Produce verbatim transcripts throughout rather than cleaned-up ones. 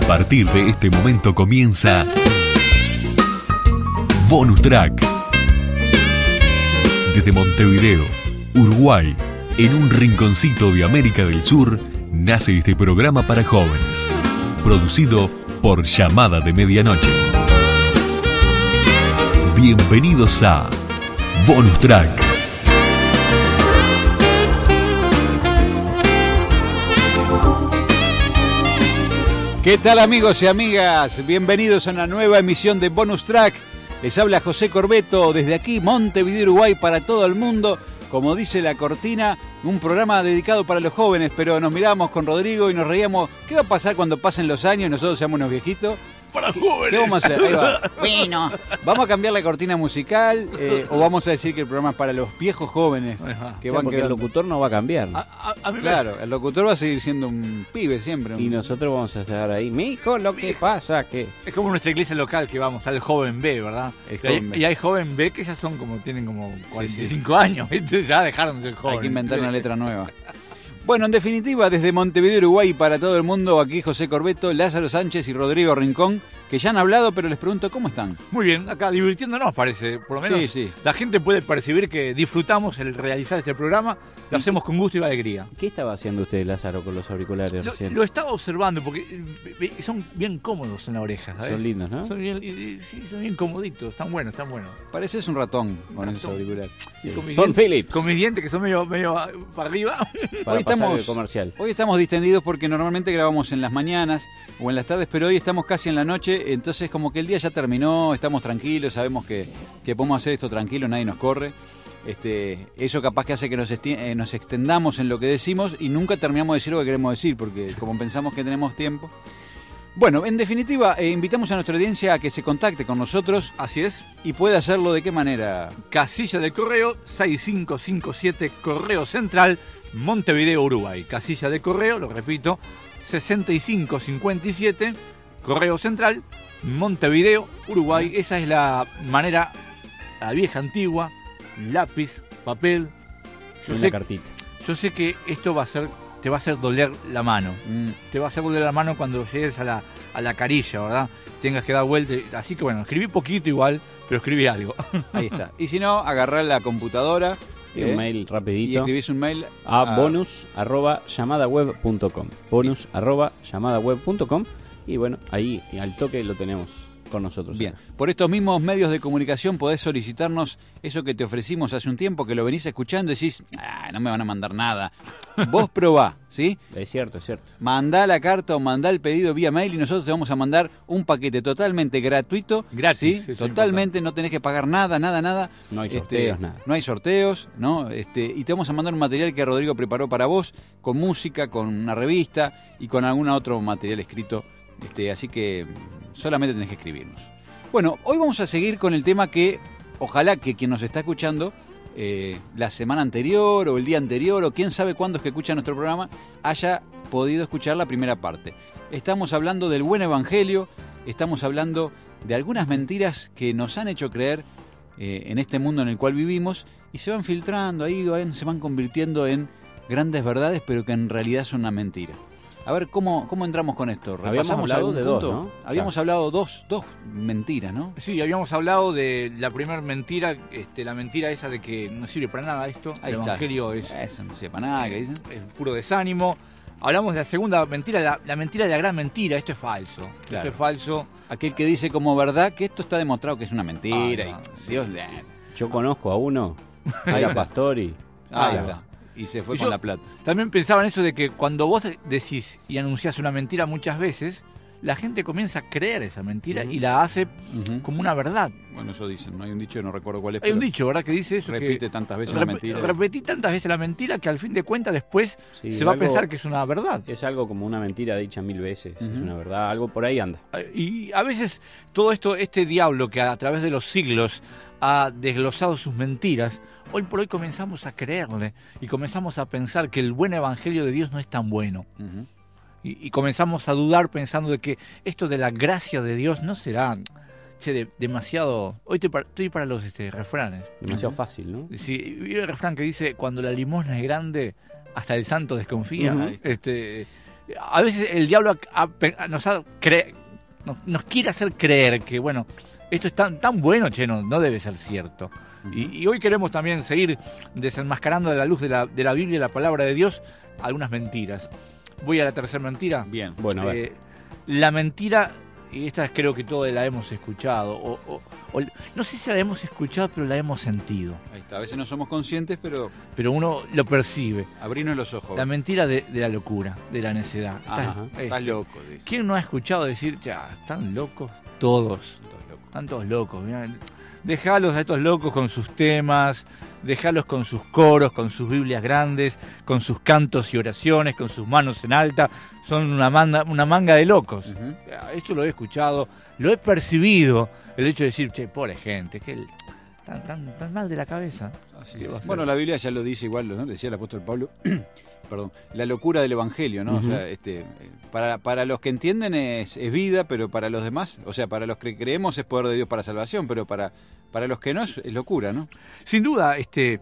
partir de este momento comienza Bonus Track. Desde Montevideo, Uruguay, en un rinconcito de América del Sur, nace este programa para jóvenes, producido por Llamada de Medianoche. Bienvenidos a Bonus Track. ¿Qué tal, amigos y amigas? Bienvenidos a una nueva emisión de Bonus Track. Les habla José Corbeto desde aquí, Montevideo, Uruguay, para todo el mundo. Como dice la cortina, un programa dedicado para los jóvenes, pero nos miramos con Rodrigo y nos reíamos. ¿Qué va a pasar cuando pasen los años y nosotros seamos unos viejitos? Para jóvenes. ¿Qué vamos a hacer? Ahí va. Bueno, ¿vamos a cambiar la cortina musical eh, o vamos a decir que el programa es para los viejos jóvenes? Ajá. Que O sea, van porque quedando... el locutor no va a cambiar. A, a, a mí Claro, el locutor va a seguir siendo un pibe siempre. Un... Y nosotros vamos a estar ahí. Mijo, lo que pasa que... me, es como nuestra iglesia local que vamos al joven B, ¿verdad? El Y hay, joven B. y hay joven B que ya son como, tienen como cuarenta y cinco Sí, sí. años, ¿viste? Ya dejaron de ser jóvenes. Hay que inventar una letra nueva. Bueno, en definitiva, desde Montevideo, Uruguay, y para todo el mundo, aquí José Corbeto, Lázaro Sánchez y Rodrigo Rincón, que ya han hablado, pero les pregunto, ¿cómo están? Muy bien, acá divirtiéndonos parece, por lo menos Sí, sí. la gente puede percibir que disfrutamos el realizar este programa, lo hacemos con gusto y alegría. ¿Qué estaba haciendo usted, Lázaro, con los auriculares Lo, recién? lo estaba observando porque eh, son bien cómodos en la oreja, ¿sabes? Son lindos, ¿no? Son bien, y- y- sí, son bien comoditos, están buenos, están buenos. Pareces un ratón con Un esos ratón. auriculares. Sí, con mis Son dientes- Philips. Con mis dientes que son medio, medio ah, para arriba. Para Hoy pasar estamos- el comercial. Hoy estamos distendidos porque normalmente grabamos en las mañanas o en las tardes, pero hoy estamos casi en la noche, entonces como que el día ya terminó, estamos tranquilos, sabemos que, que podemos hacer esto tranquilo, nadie nos corre. Este, eso capaz que hace que nos, esti- eh, nos extendamos en lo que decimos y nunca terminamos de decir lo que queremos decir, porque como pensamos que tenemos tiempo. Bueno, en definitiva, eh, invitamos a nuestra audiencia a que se contacte con nosotros Así es. y puede hacerlo de qué manera. Casilla de correo seis cinco cinco siete, Correo Central, Montevideo, Uruguay. Casilla de correo, lo repito, sesenta y cinco cincuenta y siete, Correo Central, Montevideo, Uruguay. Esa es la manera, la vieja antigua, lápiz, papel. Yo Una sé, cartita. yo sé que esto va a ser, te va a hacer doler la mano. Mm, Te va a hacer doler la mano cuando llegues a la, a la carilla, ¿verdad? Tengas que dar vuelta. Así que bueno, escribí poquito igual, pero escribí algo. ahí está. Y si no, agarrar la computadora Y eh, un mail y rapidito escribís un mail a bonus arroba llamadaweb punto com. Bonus arroba llamadaweb punto com. Y bueno, ahí al toque lo tenemos con nosotros. Bien, por estos mismos medios de comunicación podés solicitarnos eso que te ofrecimos hace un tiempo, que lo venís escuchando y decís, ah, no me van a mandar nada. Vos probá, ¿sí? Es cierto, es cierto. Mandá la carta o mandá el pedido vía mail y nosotros te vamos a mandar un paquete totalmente gratuito. Gratis, ¿sí? eso es Totalmente, no tenés que pagar nada, nada, nada. No hay Este, sorteos, nada. No hay sorteos, ¿no? Este, y te vamos a mandar un material que Rodrigo preparó para vos, con música, con una revista y con algún otro material escrito. Este, así que solamente tenés que escribirnos. Bueno, hoy vamos a seguir con el tema que ojalá que quien nos está escuchando eh, la semana anterior o el día anterior o quién sabe cuándo es que escucha nuestro programa haya podido escuchar la primera parte. Estamos hablando del buen evangelio, estamos hablando de algunas mentiras que nos han hecho creer eh, en este mundo en el cual vivimos y se van filtrando ahí, van, se van convirtiendo en grandes verdades pero que en realidad son una mentira. A ver, ¿cómo, cómo entramos con esto? Habíamos ¿Repasamos hablado algún de dos, punto? ¿no? Habíamos hablado dos, dos mentiras, ¿no? Sí, habíamos hablado de la primera mentira, este, la mentira esa de que no sirve para nada esto. Ahí el está. evangelio es, Eso no sepa nada, ¿qué dicen? es puro desánimo. Hablamos de la segunda mentira, la, la mentira de la gran mentira. Esto es falso. Claro. Esto es falso. Aquel que dice como verdad que esto está demostrado que es una mentira. Ah, no, y sí. Dios le... Yo conozco a uno, Ahí era está. pastor y... Ahí Ah, está. Y se fue Y con yo- la plata. También pensaba en eso de que cuando vos decís y anunciás una mentira muchas veces, la gente comienza a creer esa mentira y la hace Ujú. como una verdad. Bueno, eso dicen, no hay un dicho, no recuerdo cuál es. Hay un pero dicho, ¿verdad? Que dice eso. Repite que tantas veces la rep- mentira. Repetí tantas veces la mentira que al fin de cuentas después Sí, se va a algo- pensar que es una verdad. Es algo como una mentira dicha mil veces, es Ujú. una verdad, algo por ahí anda. Y a veces todo esto, este diablo que a través de los siglos ha desglosado sus mentiras, hoy por hoy comenzamos a creerle y comenzamos a pensar que el buen evangelio de Dios no es tan bueno. Ujú. Y, y comenzamos a dudar pensando de que esto de la gracia de Dios no será che, de- demasiado... Hoy estoy para, estoy para los este, refranes. Demasiado fácil, ¿no? Sí, y el refrán que dice, cuando la limosna es grande, hasta el santo desconfía. Ujú. Este, a veces el diablo ha, ha, nos, ha cre, nos, nos quiere hacer creer que, bueno, esto es tan, tan bueno, che, no, no debe ser cierto. Uh-huh. Y, y hoy queremos también seguir desenmascarando a la luz de la, de la Biblia y la palabra de Dios algunas mentiras. Voy a la tercera mentira. Bien. Bueno, a ver. Eh, la mentira, y esta creo que todos la hemos escuchado, o, o, o no sé si la hemos escuchado, pero la hemos sentido. Ahí está, a veces no somos conscientes, pero Pero uno lo percibe. abrirnos los ojos. La mentira de, de la locura, de la necedad. Ajá, Estás- estás este, loco. dice. ¿Quién no ha escuchado decir, ya, están locos todos? Estás loco. Están todos locos. Mirá. Dejalos a estos locos con sus temas, dejalos con sus coros, con sus Biblias grandes, con sus cantos y oraciones, con sus manos en alta. Son una manga, una manga de locos. Ujú. Esto lo he escuchado, lo he percibido. El hecho de decir, che, pobre gente, que el- tan, tan, tan mal de la cabeza. Así ¿Qué es. va a hacer? Bueno, la Biblia ya lo dice igual, ¿no? Decía el apóstol Pablo, perdón, la locura del Evangelio, ¿no? Ujú. O sea, este, para, para los que entienden es, es vida, pero para los demás, o sea, para los que creemos es poder de Dios para salvación, pero para, para los que no es, es locura, ¿no? Sin duda, este,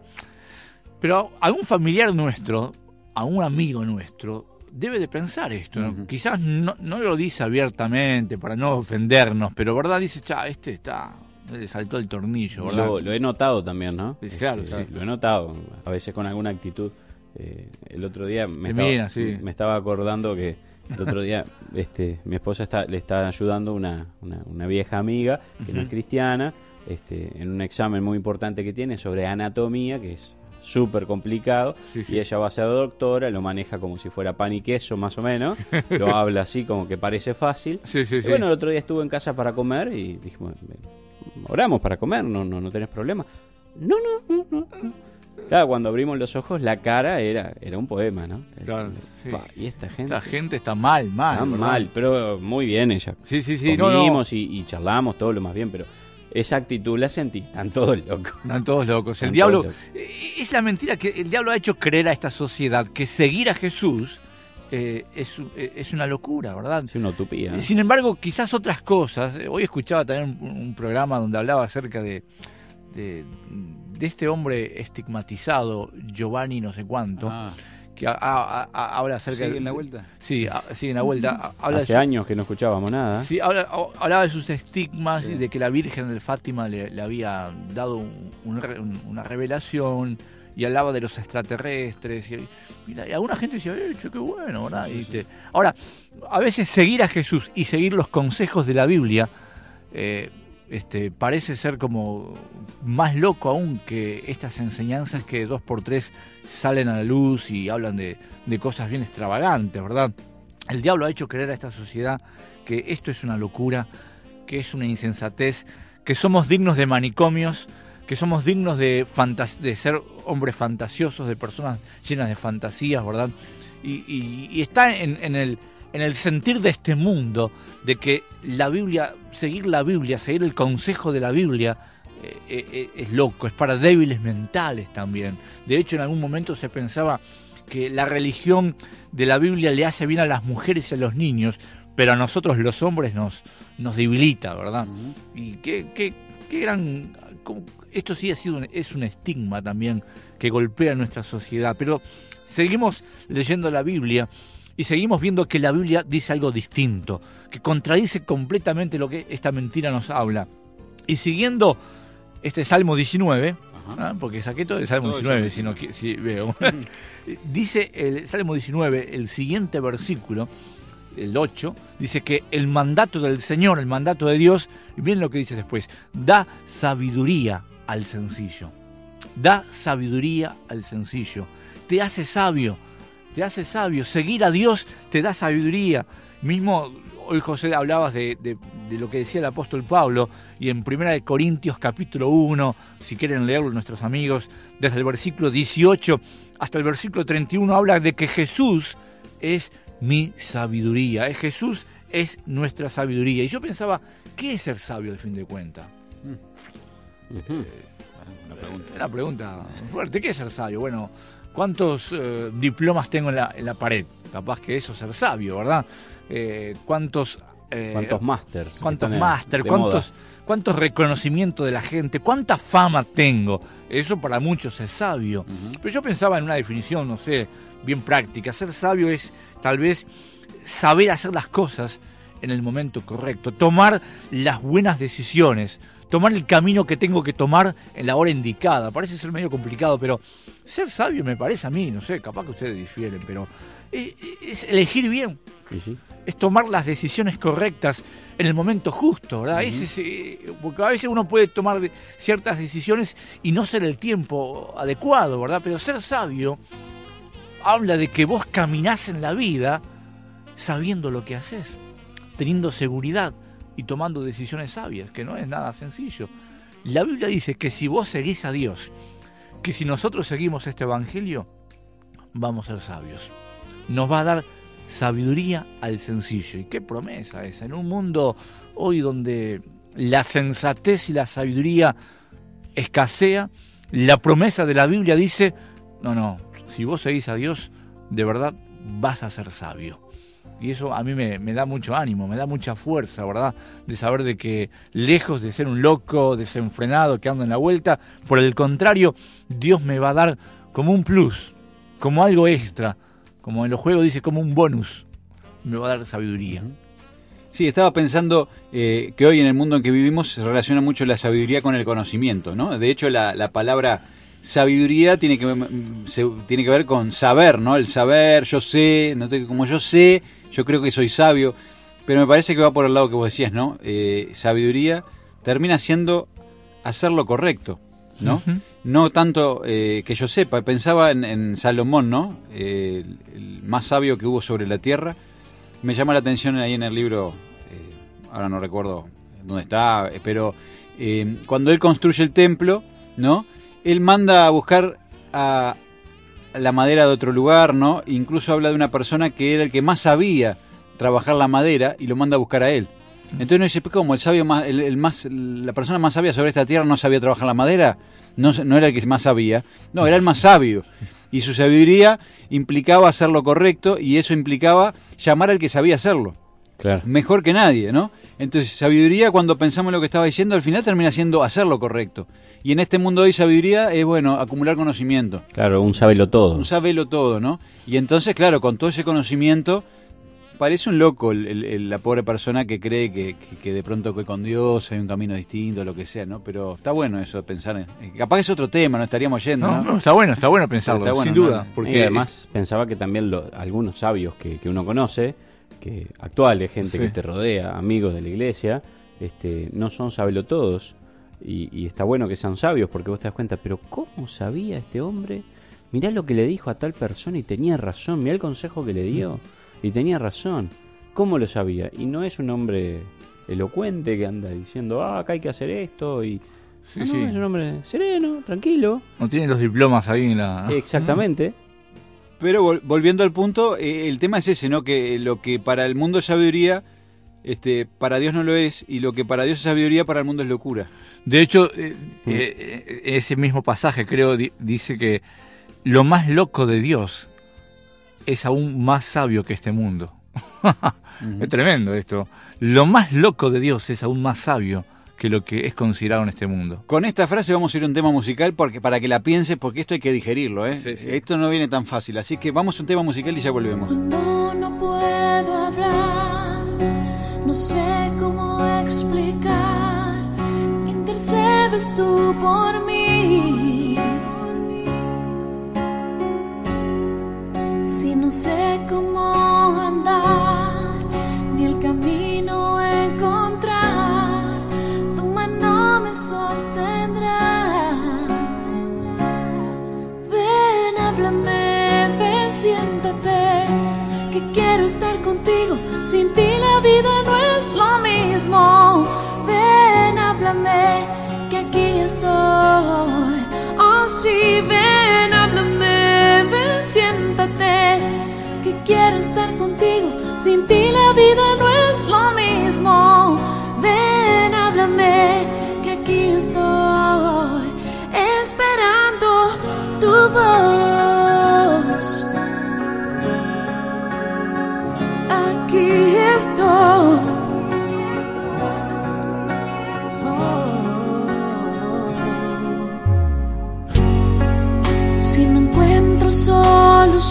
pero algún familiar nuestro, algún amigo nuestro, debe de pensar esto, ¿no? Ujú. Quizás no, no lo dice abiertamente para no ofendernos, pero verdad dice, cha, este está, le saltó el tornillo, ¿verdad? Lo, lo he notado también, ¿no? Sí, claro, Este, sí. Lo he notado, a veces con alguna actitud. Eh, el otro día me Te estaba, mira, sí. me estaba acordando que el otro día este, mi esposa está, le está ayudando una, una, una vieja amiga que no es cristiana, este, en un examen muy importante que tiene sobre anatomía, que es súper complicado, Sí, sí. y ella va a ser doctora, lo maneja como si fuera pan y queso más o menos, lo habla así como que parece fácil. Sí, sí, Y sí. bueno, el otro día estuve en casa para comer y dijimos, oramos para comer, no, no, no tenés problema. No, no, no, no. no. Claro, cuando abrimos los ojos, la cara era, era un poema, ¿no? Es- Claro, sí. pa, y esta gente, Esta gente está mal, mal. está ¿verdad? mal, pero muy bien ella. Sí, sí, sí. No, no. Comimos Y, y charlamos todo lo más bien, pero esa actitud la sentí, están todos locos. Están todos locos. El Están diablo todos eh, es la mentira que el diablo ha hecho creer a esta sociedad que seguir a Jesús eh, es, eh, es una locura, ¿verdad? Es una utopía, ¿no? Sin embargo, quizás otras cosas. eh, Hoy escuchaba también un, un programa donde hablaba acerca de, de, de este hombre estigmatizado, Giovanni no sé cuánto, Ah, que ha- ha- ha- habla acerca ¿sigue de... en la vuelta? Sí, a- sigue en la vuelta. a- Habla de Hace su- años que no escuchábamos nada. Sí, habla- hablaba de sus estigmas Sí. y de que la Virgen del Fátima le, le había dado un- un re- un- una revelación y hablaba de los extraterrestres. Y, y la- y alguna gente decía, eh, che, qué bueno, ¿verdad? Sí, Y sí, te- Ahora, a veces seguir a Jesús y seguir los consejos de la Biblia eh, este, parece ser como más loco aún que estas enseñanzas que dos por tres salen a la luz y hablan de, de cosas bien extravagantes, ¿verdad? El diablo ha hecho creer a esta sociedad que esto es una locura, que es una insensatez, que somos dignos de manicomios, que somos dignos de, fantas- de ser hombres fantasiosos, de personas llenas de fantasías, ¿verdad? Y, y- y está en, en el, en el sentir de este mundo, de que la Biblia, seguir la Biblia, seguir el consejo de la Biblia, eh, eh, es loco, es para débiles mentales también. De hecho, en algún momento se pensaba que la religión de la Biblia le hace bien a las mujeres y a los niños, pero a nosotros los hombres nos, nos debilita, ¿verdad? Ujú. Y qué, qué, qué gran... cómo- esto sí ha sido un- es un estigma también que golpea nuestra sociedad, pero seguimos leyendo la Biblia y seguimos viendo que la Biblia dice algo distinto, que contradice completamente lo que esta mentira nos habla. Y siguiendo este Salmo diecinueve, Ajá. ¿ah? Porque saqué todo el Salmo Todo el diecinueve, Salmo si, no, qui- si veo. Dice el Salmo diecinueve, el siguiente versículo, el ocho, dice que el mandato del Señor, el mandato de Dios, y miren lo que dice después, da sabiduría al sencillo. Da sabiduría al sencillo. Te hace sabio, te hace sabio. Seguir a Dios te da sabiduría. Mismo hoy, José, hablabas de, de, de lo que decía el apóstol Pablo, y en primera de Corintios capítulo uno, si quieren leerlo nuestros amigos, desde el versículo dieciocho hasta el versículo treinta y uno, habla de que Jesús es mi sabiduría. Es Jesús es nuestra sabiduría. Y yo pensaba, ¿qué es ser sabio al fin de cuentas? Ujú. Una pregunta. Una pregunta fuerte. ¿Qué es ser sabio? Bueno, ¿cuántos eh, diplomas tengo en la, en la pared? Capaz que eso es ser sabio, ¿verdad? Eh, ¿Cuántos Eh, ¿Cuántos másters? ¿Cuántos están de- máster? de ¿Cuántos, moda? ¿Cuántos reconocimientos de la gente? ¿Cuánta fama tengo? Eso para muchos es sabio. Ujú. Pero yo pensaba en una definición, no sé, bien práctica. Ser sabio es tal vez saber hacer las cosas en el momento correcto, tomar las buenas decisiones, tomar el camino que tengo que tomar en la hora indicada. Parece ser medio complicado, pero ser sabio me parece a mí, no sé, capaz que ustedes difieren, pero eh, es elegir bien, Sí, sí. es tomar las decisiones correctas en el momento justo, ¿verdad? Ujú. Ese es, eh, porque a veces uno puede tomar de- ciertas decisiones y no ser el tiempo adecuado, ¿verdad? Pero ser sabio habla de que vos caminás en la vida sabiendo lo que haces, teniendo seguridad y tomando decisiones sabias, que no es nada sencillo. La Biblia dice que si vos seguís a Dios, que si nosotros seguimos este evangelio, vamos a ser sabios. Nos va a dar sabiduría al sencillo. Y qué promesa esa, en un mundo hoy donde la sensatez y la sabiduría escasea, la promesa de la Biblia dice, no, no, si vos seguís a Dios, de verdad vas a ser sabio. Y eso a mí me, me da mucho ánimo, me da mucha fuerza, ¿verdad? De saber de que lejos de ser un loco desenfrenado que anda en la vuelta, por el contrario, Dios me va a dar como un plus, como algo extra, como en los juegos dice, como un bonus, me va a dar sabiduría. Sí, estaba pensando eh, que hoy en el mundo en que vivimos se relaciona mucho la sabiduría con el conocimiento, ¿no? De hecho, la, la palabra sabiduría tiene que, se, tiene que ver con saber, ¿no? El saber, yo sé, no te, como yo sé, yo creo que soy sabio, pero me parece que va por el lado que vos decías, ¿no? Eh, sabiduría termina siendo hacer lo correcto, ¿no? Uh-huh. No tanto eh, que yo sepa, pensaba en, en Salomón, ¿no? Eh, el, el más sabio que hubo sobre la tierra. Me llama la atención ahí en el libro, eh, ahora no recuerdo dónde está, pero eh, cuando él construye el templo, ¿no? Él manda a buscar a la madera de otro lugar, ¿no? Incluso habla de una persona que era el que más sabía trabajar la madera y lo manda a buscar a él. Entonces uno dice, ¿cómo? El sabio más, el, el más, la persona más sabia sobre esta tierra no sabía trabajar la madera, no, no era el que más sabía, no, era el más sabio. Y su sabiduría implicaba hacer lo correcto y eso implicaba llamar al que sabía hacerlo. Claro. Mejor que nadie, ¿no? Entonces, sabiduría, cuando pensamos en lo que estaba diciendo, al final termina siendo hacer lo correcto. Y en este mundo hoy sabiduría es, bueno, acumular conocimiento. Claro, un sábelo todo. Un sabelo todo, ¿no? Y entonces, claro, con todo ese conocimiento, parece un loco el, el, el, la pobre persona que cree que, que, que de pronto que con Dios hay un camino distinto, lo que sea, ¿no? Pero está bueno eso de pensar en... Capaz que es otro tema, no estaríamos yendo, No, ¿no? no, está bueno, está bueno pensarlo, Está bueno, sin duda. ¿no? Porque Y además pensaba que también lo- algunos sabios que, que uno conoce, que actuales, gente Sí. que te rodea, amigos de la iglesia, este, no son sabelotodos. Y, y está bueno que sean sabios porque vos te das cuenta, pero ¿cómo sabía este hombre? Mirá lo que le dijo a tal persona y tenía razón, mirá el consejo que le dio y tenía razón. ¿Cómo lo sabía? Y no es un hombre elocuente que anda diciendo, ah, acá hay que hacer esto y... Sí, no, no, sí. es un hombre sereno, tranquilo. no tiene los diplomas ahí en la... Exactamente. Pero vol- volviendo al punto, eh, el tema es ese, ¿no? Que lo que para el mundo es sabiduría, este, para Dios no lo es, y lo que para Dios es sabiduría, para el mundo es locura. De hecho, eh, eh, ese mismo pasaje creo di- dice que lo más loco de Dios es aún más sabio que este mundo. Uh-huh. Es tremendo esto. Lo más loco de Dios es aún más sabio que lo que es considerado en este mundo. Con esta frase vamos a ir a un tema musical porque para que la pienses, porque esto hay que digerirlo, ¿eh? Sí, sí. Esto no viene tan fácil, así que vamos a un tema musical y ya volvemos. Cuando no puedo hablar, no sé cómo explicar, intercedes tú por mí. Si no sé cómo andar, ni el camino encontrar, tu mano me sostendrá. Ven, háblame, ven, siéntate, que quiero estar contigo. Sin ti la vida no es lo mismo. Ven, háblame, que aquí estoy. Oh sí, ven, háblame, ven, siéntate, que quiero estar contigo. Sin ti la vida no es lo mismo. Ven, háblame, que aquí estoy, esperando tu voz. Aquí estoy.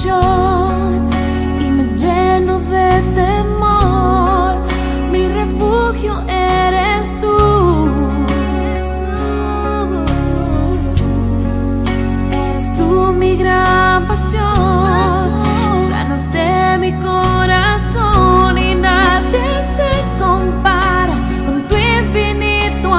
pasión y me lleno de temor. Mi refugio eres tú. Eres tú mi gran pasión. Sanas de mi corazón y nadie se compara con tu infinito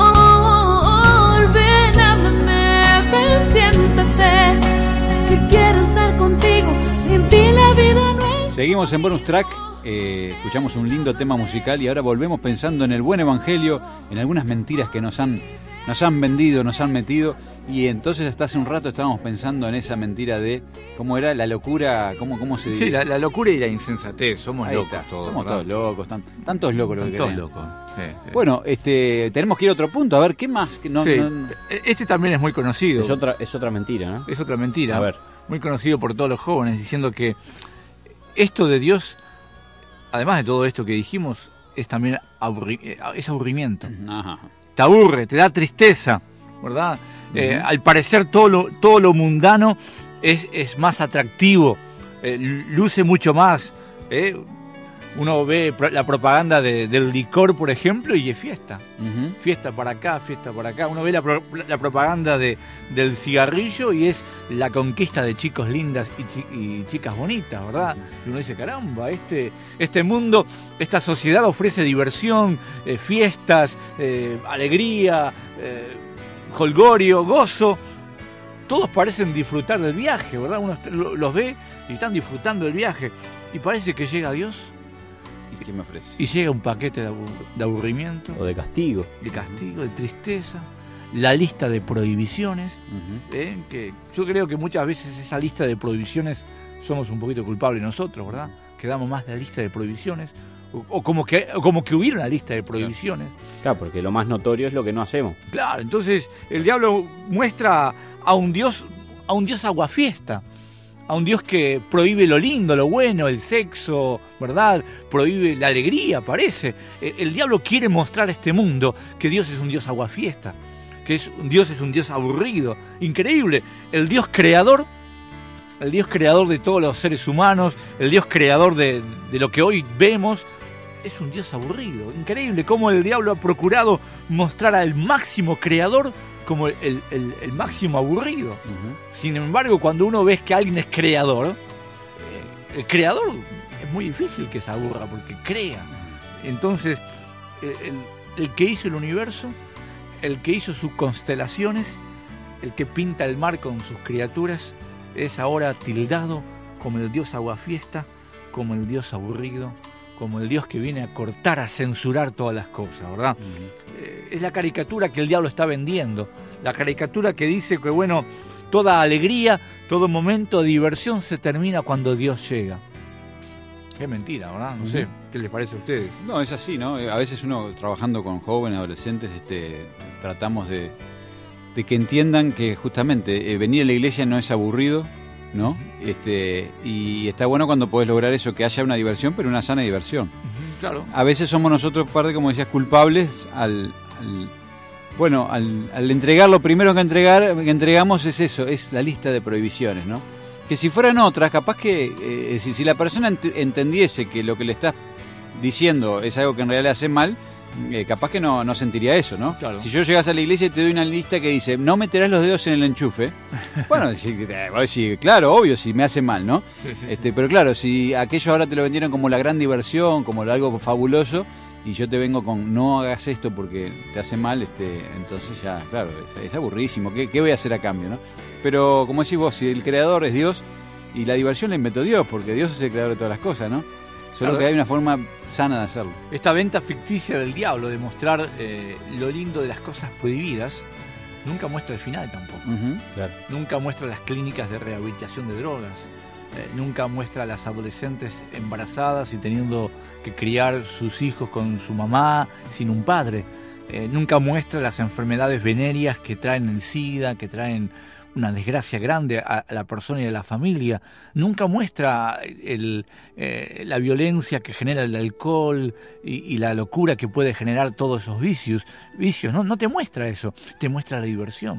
amor. Ven, háblame, ven, siéntate, que quiero estar contigo. Sin ti la vida no es. Seguimos en Bonus Track. Eh, escuchamos un lindo tema musical y ahora volvemos pensando en el buen evangelio, en algunas mentiras que nos han, nos han vendido, nos han metido. Y entonces hasta hace un rato estábamos pensando en esa mentira de cómo era la locura, cómo, cómo se Sí, la, la locura y la insensatez, somos Ahí locos está, todos. somos ¿verdad? todos locos, tan, tantos locos los que Todos creen. locos. Sí, sí. Bueno, este, tenemos que ir a otro punto, a ver qué más. Que no, Sí. no- Este también es muy conocido. Es otra, es otra mentira, ¿no? Es otra mentira. A ver. Muy conocido por todos los jóvenes, diciendo que esto de Dios, además de todo esto que dijimos, es también aburri- eh, es aburrimiento. Ajá. Te aburre, te da tristeza, ¿verdad? Eh, al parecer todo lo, todo lo mundano es, es más atractivo, eh, luce mucho más. ¿eh? Uno ve pro- la propaganda de- del licor, por ejemplo, y es fiesta. Ujú. Fiesta para acá, fiesta para acá. Uno ve la, pro- la propaganda de, del cigarrillo y es la conquista de chicos lindas y, chi- y chicas bonitas, ¿verdad? Y uno dice, caramba, este, este mundo, esta sociedad ofrece diversión, eh, fiestas, eh, alegría, eh, jolgorio, gozo. Todos parecen disfrutar del viaje, ¿verdad? Uno est- lo- los ve y están disfrutando del viaje. Y parece que llega Dios ¿Y qué me ofrece? y llega un paquete de, abu- de aburrimiento, O de castigo. de castigo, de tristeza, la lista de prohibiciones, Ujú. ¿eh? Que yo creo que muchas veces esa lista de prohibiciones somos un poquito culpables nosotros, ¿verdad? Que damos más la lista de prohibiciones, o, o como que o como que hubiera una lista de prohibiciones. Claro, porque lo más notorio es lo que no hacemos. Claro, entonces el diablo muestra a un Dios, a un Dios aguafiesta, a un Dios que prohíbe lo lindo, lo bueno, el sexo, ¿verdad? Prohíbe la alegría, parece. El, el diablo quiere mostrar a este mundo que Dios es un Dios aguafiesta, que es, Dios es un Dios aburrido. Increíble, el Dios creador, el Dios creador de todos los seres humanos, el Dios creador de, de lo que hoy vemos, es un Dios aburrido. Increíble cómo el diablo ha procurado mostrar al máximo creador como el, el- el máximo aburrido. Ujú. Sin embargo, cuando uno ve que alguien es creador, eh, el creador es muy difícil que se aburra porque crea. Entonces, el, el- el que hizo el universo, el que hizo sus constelaciones, el que pinta el mar con sus criaturas, es ahora tildado como el Dios aguafiesta, como el Dios aburrido, como el Dios que viene a cortar, a censurar todas las cosas, ¿verdad? Eh, es la caricatura que el diablo está vendiendo, la caricatura que dice que, bueno, toda alegría, todo momento de diversión se termina cuando Dios llega. Es mentira, ¿verdad? No sé, ¿qué les parece a ustedes? No, es así, ¿no? A veces uno trabajando con jóvenes, adolescentes, este, tratamos de, de que entiendan que justamente eh, venir a la iglesia no es aburrido, ¿no? Este, y está bueno cuando podés lograr eso, que haya una diversión, pero una sana diversión. Claro. A veces somos nosotros parte, como decías, culpables al, al- bueno, al, al entregar lo primero que entregar, que entregamos es eso, es la lista de prohibiciones, ¿no? Que si fueran otras, capaz que eh, si, si la persona ent- entendiese que lo que le estás diciendo es algo que en realidad le hace mal, eh, capaz que no, no sentiría eso, ¿no? Claro. Si yo llegas a la iglesia y te doy una lista que dice, no meterás los dedos en el enchufe, bueno, sí, eh, vos decís, claro, obvio, si me hace mal, ¿no? Sí, sí, sí. Este, pero claro, si aquello ahora te lo vendieron como la gran diversión, como algo fabuloso, y yo te vengo con no hagas esto porque te hace mal, este, entonces ya, claro, es, es aburrísimo. ¿Qué, ¿Qué voy a hacer a cambio, no? Pero como decís vos, si el creador es Dios, y la diversión la inventó Dios, porque Dios es el creador de todas las cosas, ¿no? Solo Claro. que hay una forma sana de hacerlo. Esta venta ficticia del diablo de mostrar eh, lo lindo de las cosas prohibidas, nunca muestra el final tampoco. Ujú. Claro. Nunca muestra las clínicas de rehabilitación de drogas. Eh, nunca muestra a las adolescentes embarazadas y teniendo que criar sus hijos con su mamá sin un padre. Eh, nunca muestra las enfermedades venéreas que traen el SIDA, que traen una desgracia grande a, a la persona y a la familia. Nunca muestra el, eh, la violencia que genera el alcohol y, y la locura que puede generar todos esos vicios. Vicios, ¿no? No te muestra eso, te muestra la diversión.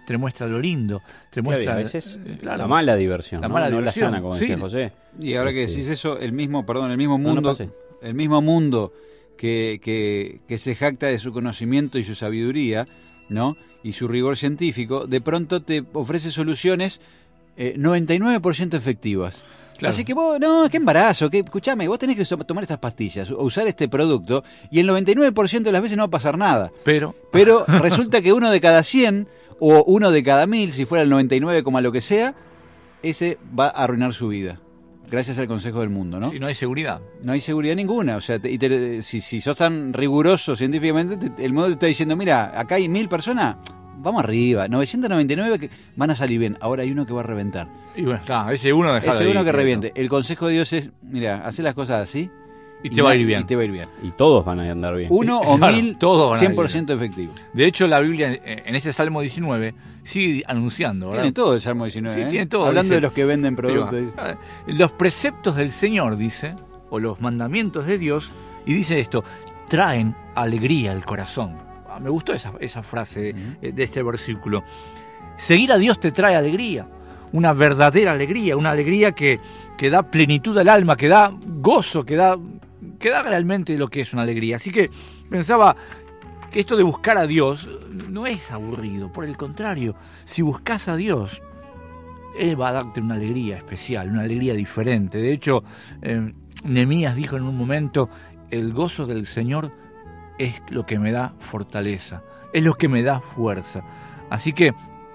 te muestra lo lindo, te Claro, muestra a veces eh, claro, la mala diversión, la ¿no? mala No diversión, la sana, como sí. decía José. Y ahora que Este, decís eso, el mismo, perdón, el mismo No, no mundo, pasé. el mismo mundo que, que, que se jacta de su conocimiento y su sabiduría, ¿no? Y su rigor científico, de pronto te ofrece soluciones eh, noventa y nueve por ciento efectivas. Claro. Así que vos, no, qué embarazo, que escuchame, vos tenés que so- tomar estas pastillas o usar este producto y el noventa y nueve por ciento de las veces no va a pasar nada. pero Pero resulta que uno de cada cien o uno de cada mil, si fuera el noventa y nueve, lo que sea, ese va a arruinar su vida. Gracias al consejo del mundo, ¿no? si no hay seguridad. No hay seguridad ninguna. O sea, te- y te- si, si sos tan riguroso científicamente, te- el mundo te está diciendo, mira, acá hay mil personas, vamos arriba. novecientos noventa y nueve que van a salir bien. Ahora hay uno que va a reventar. Y bueno, claro, ese uno dejalo Ese ahí, uno que quieto. reviente. El consejo de Dios es, mira, haz las cosas así. Y te va a ir na- bien. Y te va a ir bien. Y todos van a andar bien. Uno Sí, o claro, mil, todos van a ir cien por ciento efectivo. De hecho, la Biblia eh, en ese Salmo diecinueve sigue anunciando, ¿verdad? Tiene todo el Salmo diecinueve. Sí, ¿eh? tiene todo, Hablando dice. de los que venden Ahí productos. va. dice. Ah, Los preceptos del Señor, dice, o los mandamientos de Dios, y dice esto, traen alegría al corazón. Ah, me gustó esa, esa frase eh, de este versículo. Seguir a Dios te trae alegría, una verdadera alegría, una alegría que, que da plenitud al alma, que da gozo, que da, que da realmente lo que es una alegría. Así que pensaba que esto de buscar a Dios no es aburrido, por el contrario, si buscas a Dios, Él va a darte una alegría especial, una alegría diferente. De hecho, eh, Nehemías dijo en un momento, el gozo del Señor es lo que me da fortaleza, es lo que me da fuerza. Así que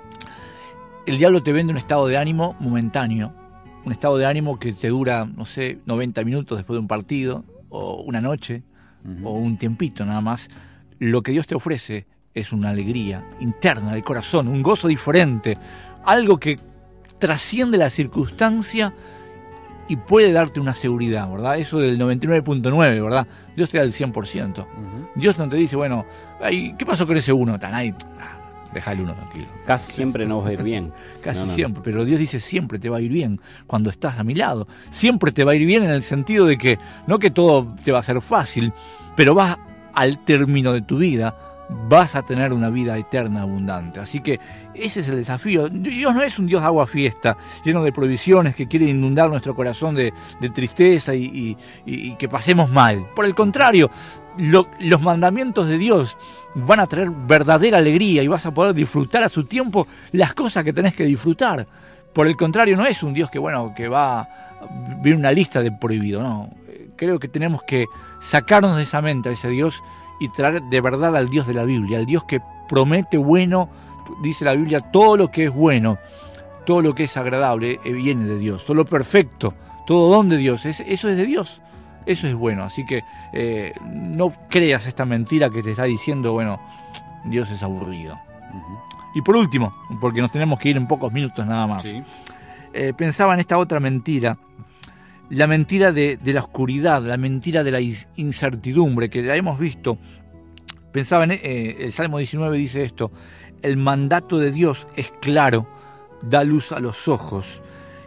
el diablo te vende un estado de ánimo momentáneo, un estado de ánimo que te dura, no sé, noventa minutos después de un partido, o una noche, uh-huh. o un tiempito nada más. Lo que Dios te ofrece es una alegría interna del corazón, un gozo diferente, algo que trasciende la circunstancia y puede darte una seguridad, ¿verdad? Eso del noventa y nueve punto nueve, ¿verdad? Dios te da el cien por ciento. Uh-huh. Dios no te dice, bueno, ay, ¿qué pasó con ese uno? Tan ahí, déjale uno tranquilo. Casi siempre nos va a ir bien. Casi no, no, siempre, no. pero Dios dice siempre te va a ir bien cuando estás a mi lado. Siempre te va a ir bien en el sentido de que no que todo te va a ser fácil, pero vas al término de tu vida, vas a tener una vida eterna abundante. Así que ese es el desafío. Dios no es un Dios de agua fiesta, lleno de provisiones, que quiere inundar nuestro corazón de, de tristeza y, y, y que pasemos mal. Por el contrario, lo, los mandamientos de Dios van a traer verdadera alegría y vas a poder disfrutar a su tiempo las cosas que tenés que disfrutar. Por el contrario, no es un Dios que, bueno, que va a ver una lista de prohibido, no. Creo que tenemos que sacarnos de esa mente a ese Dios y traer de verdad al Dios de la Biblia, al Dios que promete bueno. Dice la Biblia, todo lo que es bueno, todo lo que es agradable eh, viene de Dios, todo lo perfecto, todo don de Dios, es, eso es de Dios, eso es bueno. Así que eh, no creas esta mentira que te está diciendo, bueno, Dios es aburrido. Uh-huh. Y por último, porque nos tenemos que ir en pocos minutos nada más, sí. eh, pensaba en esta otra mentira, la mentira de, de la oscuridad, la mentira de la incertidumbre, que la hemos visto. Pensaba en eh, el Salmo diecinueve, dice esto, el mandato de Dios es claro, da luz a los ojos.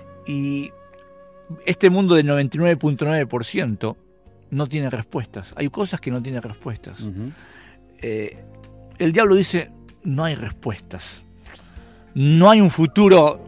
Y este mundo del noventa y nueve punto nueve por ciento no tiene respuestas. Hay cosas que no tienen respuestas. Uh-huh. Eh, el diablo dice, no hay respuestas. No hay un futuro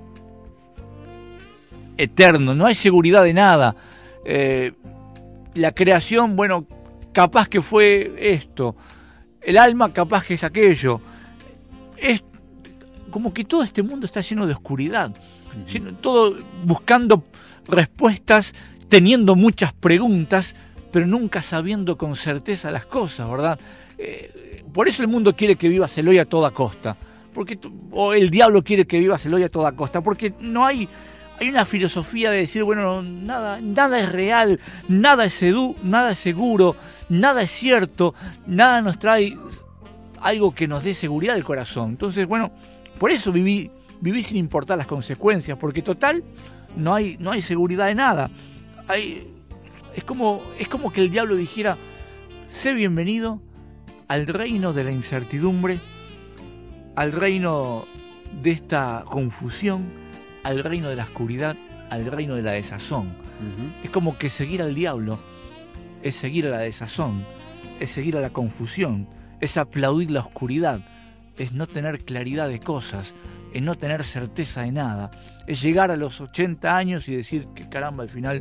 eterno, no hay seguridad de nada. Eh, la creación, bueno, capaz que fue esto. El alma capaz que es aquello. Es como que todo este mundo está lleno de oscuridad. Uh-huh. Todo buscando respuestas, teniendo muchas preguntas, pero nunca sabiendo con certeza las cosas, ¿verdad? Eh, por eso el mundo quiere que vivas el hoy a toda costa. Porque, o el diablo quiere que vivas el hoy a toda costa. Porque no hay... Hay una filosofía de decir, bueno, nada, nada es real, nada es edu, nada es seguro, nada es cierto, nada nos trae algo que nos dé seguridad del corazón. Entonces, bueno, por eso viví, viví sin importar las consecuencias, porque total, no hay, no hay seguridad de nada. Hay, es como, es como que el diablo dijera, sé bienvenido al reino de la incertidumbre, al reino de esta confusión, al reino de la oscuridad, al reino de la desazón. Uh-huh. Es como que seguir al diablo es seguir a la desazón, es seguir a la confusión, es aplaudir la oscuridad, es no tener claridad de cosas, es no tener certeza de nada, es llegar a los ochenta años y decir que caramba, al final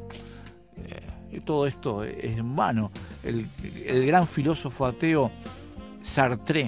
eh, todo esto es en vano. El, el gran filósofo ateo Sartre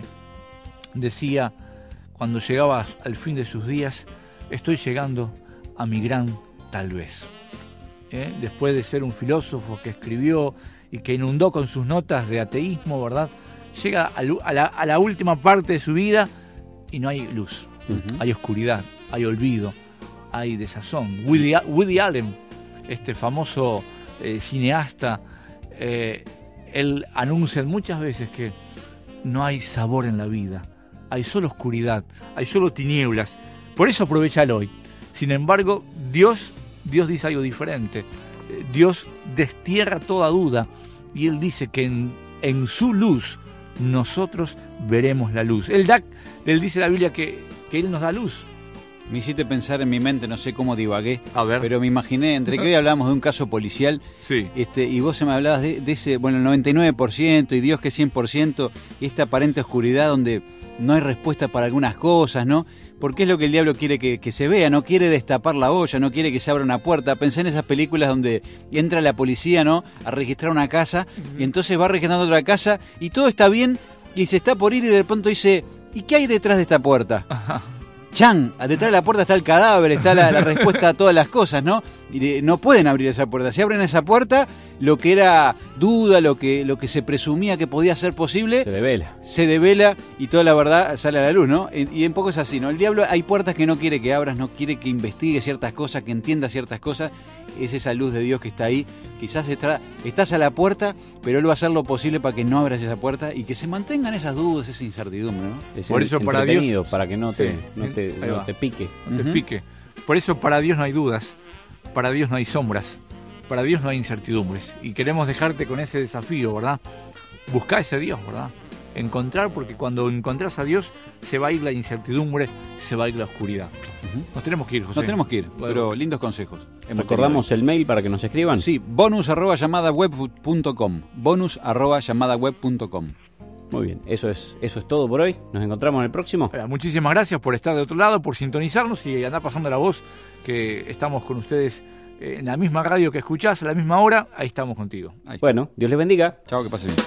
decía, cuando llegaba al fin de sus días, estoy llegando a mi gran tal vez. ¿Eh? Después de ser un filósofo que escribió y que inundó con sus notas de ateísmo, ¿verdad? Llega a, a, la, a la última parte de su vida y no hay luz, uh-huh. hay oscuridad, hay olvido, hay desazón. Woody, Woody Allen, este famoso eh, cineasta, eh, él anuncia muchas veces que no hay sabor en la vida, hay solo oscuridad, hay solo tinieblas. Por eso aprovecha el hoy. Sin embargo, Dios, Dios dice algo diferente. Dios destierra toda duda y Él dice que en, en su luz nosotros veremos la luz. Él, da, él dice en la Biblia que, que Él nos da luz. Me hiciste pensar en mi mente, no sé cómo divagué, a ver. Pero me imaginé, entre que hoy hablamos de un caso policial, sí. este, y vos se me hablabas de, de ese, bueno, el noventa y nueve por ciento y Dios que cien por ciento, y esta aparente oscuridad donde no hay respuesta para algunas cosas, ¿no? Porque es lo que el diablo quiere que, que se vea, no quiere destapar la olla, no quiere que se abra una puerta. Pensé en esas películas donde entra la policía, ¿no?, a registrar una casa, uh-huh. y entonces va registrando otra casa, y todo está bien, y se está por ir, y de pronto dice, ¿y qué hay detrás de esta puerta? Ajá. ¡Chan! Detrás de la puerta está el cadáver, está la, la respuesta a todas las cosas, ¿no? Y no pueden abrir esa puerta. Si abren esa puerta, lo que era duda, lo que, lo que se presumía que podía ser posible, se devela. Se devela y toda la verdad sale a la luz, ¿no? Y, y en poco es así, ¿no? El diablo hay puertas que no quiere que abras, no quiere que investigue ciertas cosas, que entienda ciertas cosas. Es esa luz de Dios que está ahí. Quizás está, estás a la puerta, pero Él va a hacer lo posible para que no abras esa puerta y que se mantengan esas dudas, esa incertidumbre, ¿no? Es Por eso para Dios, para que no te, sí, no te, no te pique. No te uh-huh. pique. Por eso para Dios no hay dudas, para Dios no hay sombras, para Dios no hay incertidumbres. Y queremos dejarte con ese desafío, ¿verdad? Buscá ese Dios, ¿verdad? Encontrar, porque cuando encontrás a Dios se va a ir la incertidumbre, se va a ir la oscuridad. Uh-huh. Nos tenemos que ir, José. Nos tenemos que ir, bueno, pero lindos consejos. Recordamos el mail para que nos escriban. Sí, bonus arroba llamada web punto com. bonus arroba llamada web punto com. Muy bien, eso es eso es todo por hoy. Nos encontramos en el próximo. Muchísimas gracias por estar de otro lado, por sintonizarnos y andar pasando la voz, que estamos con ustedes en la misma radio que escuchás, a la misma hora. Ahí estamos contigo. Ahí. Bueno, Dios les bendiga. Chao, que pase bien.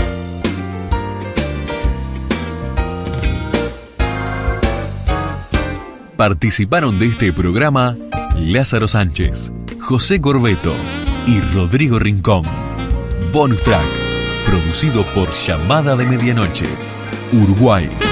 Participaron de este programa Lázaro Sánchez, José Corbeto y Rodrigo Rincón. Bonus Track, producido por Llamada de Medianoche, Uruguay.